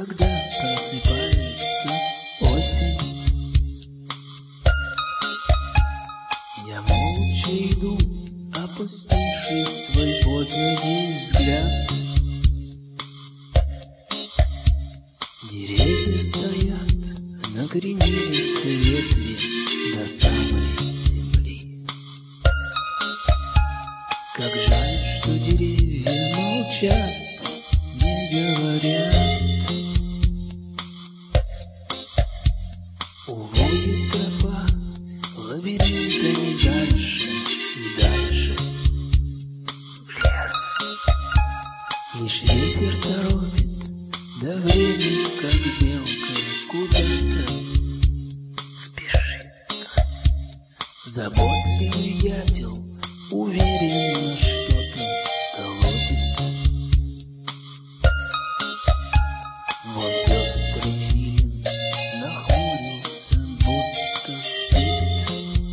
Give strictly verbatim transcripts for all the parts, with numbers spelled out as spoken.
когда просыпается осень. Я молча иду, опустивший свой под ноги взгляд. Деревья стоят, накренились ветви до самой земли. Как жаль, что деревья молчат, не говорят. Уводит тропа лабиринтами дальше и дальше в лес. Лишь ветер торопит, да время, как белка, куда-то спешит. Заботливый дятел уверенно что-то колотит. Вот пестрый филин нахмурился, будто спит.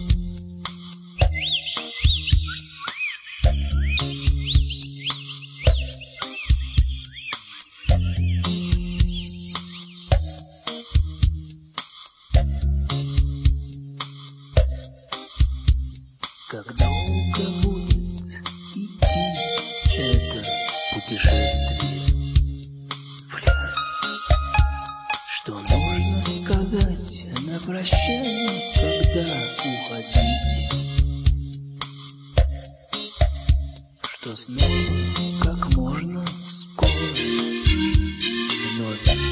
Как долго будет идти это путешествие в лес? Что нужно сказать на прощание, когда уходить? Что снова, как можно скоро вновь